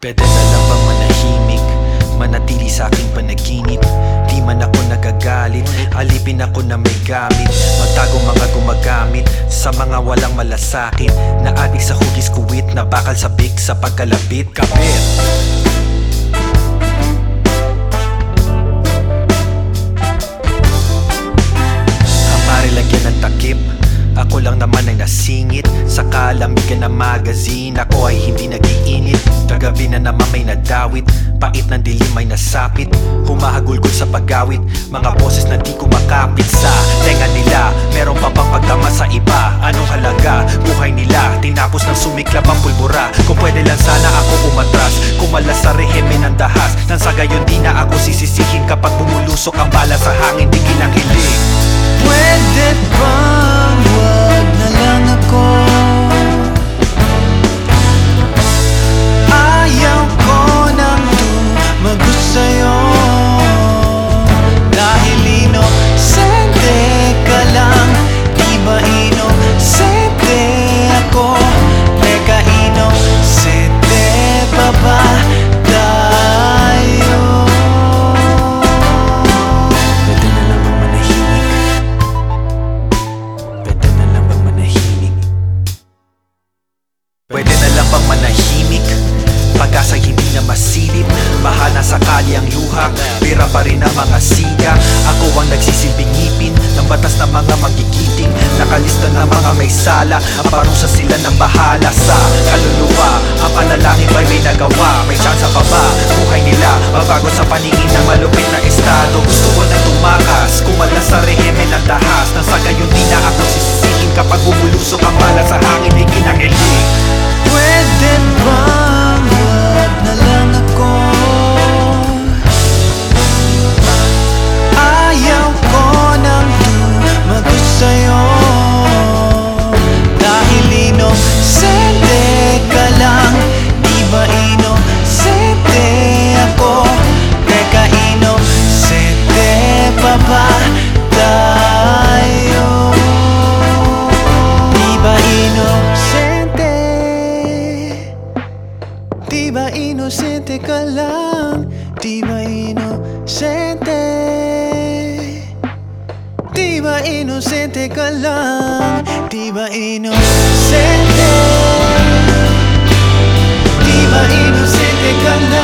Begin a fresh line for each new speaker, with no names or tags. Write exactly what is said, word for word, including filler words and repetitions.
Pwede na lang bang manahimik, manatili sa aking panaginip. Di man ako nagagalit, alipin ako na may gamit. Magtago mga gumagamit sa mga walang malasakit. Na adik sa hugis kuwit, na bakal sa big sa pagkalapit. Kapit! Hamari lagyan ng takip, ako lang naman ay nasingit sa kalamigan ng magazine. Ako ay hindi nag-iinit, kagabi na naman may nadawit. Pait ng dilim ay nasapit, humahagulgol sa pagawit. Mga boses na di kumakapit sa tenga nila. Meron pa bang pagtama sa iba? Anong halaga? Buhay nila, tinapos ng sumiklab ang pulbura. Kung pwede lang sana ako umatras, kumalas sa rehime ng dahas. Nang sa gayon di na ako sisisihin kapag bumulusok ang bala sa hangin di kinanghiling.
Pwede bang wag na lang ako? Ayaw ko nang tumago sa'yo. Dahil inosente ka lang, di ba inosente ako? Teka, inosente pa ba tayo? Pwede na lang bang manahimik? Pwede na lang bang manahimik?
Pwede na lang bang manahimik? Pag-asa'y hindi na masilip, mahal na sakali ang luha, pira pa rin ang mga siga. Ako ang nagsisilbing ngipin ng batas ng mga magigiting. Nakalista ng mga may sala, ang parusa sila ng bahala sa kaluluwa. Ang panalangin ba'y may nagawa? May tsansa pa ba? Buhay nila mabago sa paningin ng malupit na estado. Gusto ko na tumakas, kumalas sa rehime ng dahas. Nang sa gayon di na ako sisisihin kapag bumulusok ang bala sa hangin di kinangiling.
Pwede bang wag na lang ako? Ayaw ko nang tumago sa'yo. Dahil inosente ka lang, di ba inosente ako? Teka, inosente pa ba tayo? Di ba inosente? Di ba inosente ka lang? Di ba inosente? Di ba inosente ka lang? Di ba inosente? Di ba inosente ka lang?